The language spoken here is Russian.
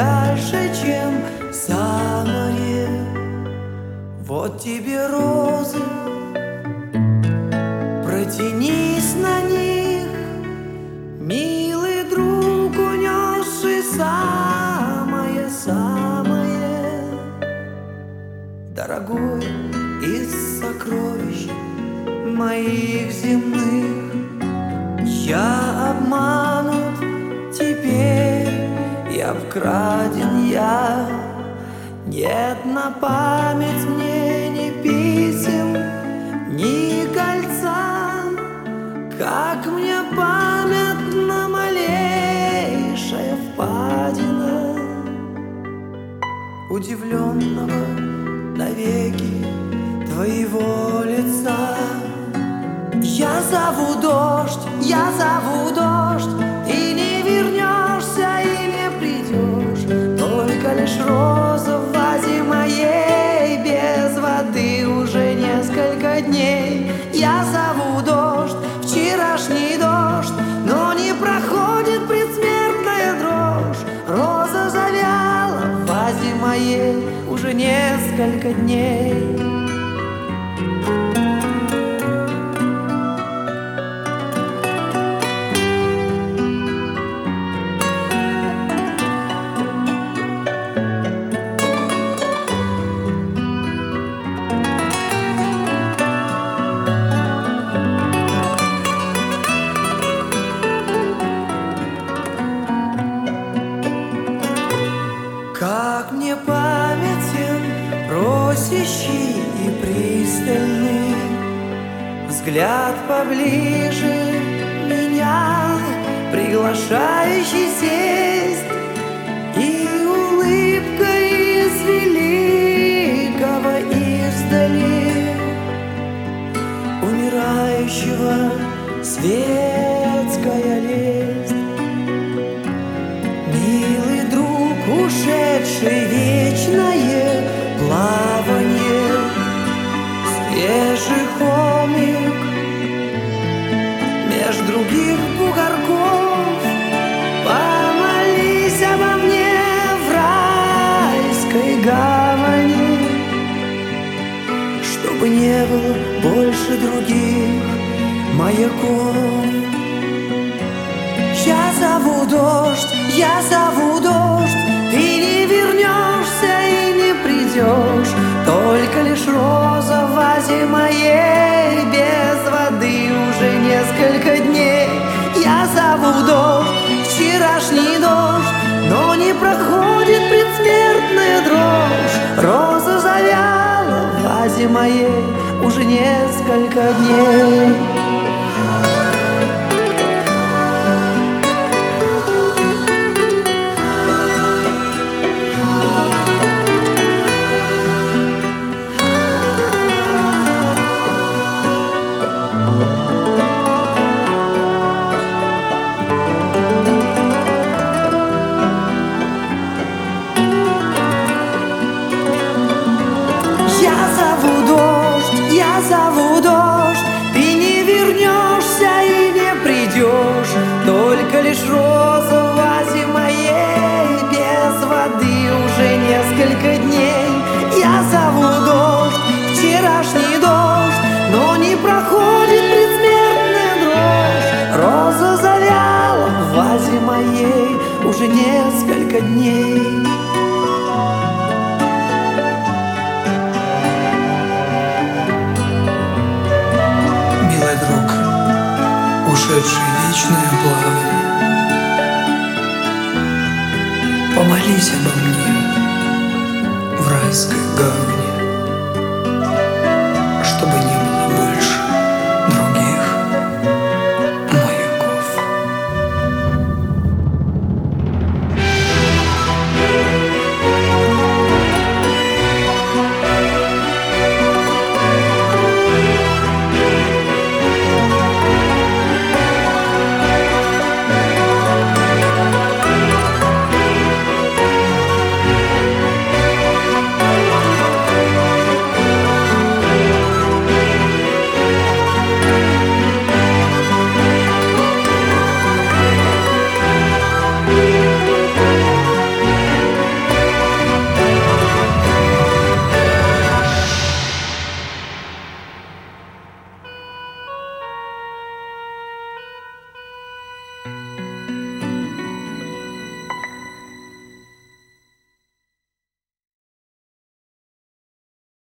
дальше, чем за море. Вот тебе розы, протянись на них, милый друг, унесший самое-самое дорогое из сокровищ моих земных. Я обманут теперь, я вкраден, я. Нет на память мне ни писем, ни кольца, как мне памятна малейшая впадина удивленного навеки твоего лица. Я зову дождь, и не вернешься, и не придешь, только лишь роза в вазе моей, без воды уже несколько дней. Я зову дождь, вчерашний дождь, но не проходит предсмертная дрожь. Роза завяла в вазе моей уже несколько дней. Как мне памятен просящий и пристальный взгляд поближе меня, приглашающий сесть, и улыбка из великого издали умирающего светская лесть. Милый друг, ушедший вечное плавание, свежий холмик меж других бугорков, помолись обо мне в райской гавани, чтобы не было больше других маяков. Я зову дождь, ты не вернешься и не придешь, только лишь роза в вазе моей, без воды уже несколько дней. Я зову дождь, вчерашний дождь, но не проходит предсмертная дрожь. Роза завяла в вазе моей уже несколько дней. Я зову дождь, ты не вернешься и не придешь, только лишь роза в вазе моей, без воды уже несколько дней. Я зову дождь, вчерашний дождь, но не проходит предсмертная дрожь. Роза завяла в вазе моей уже несколько дней. Ушедший в вечное плавание, помолись обо мне в райской гавани, чтобы не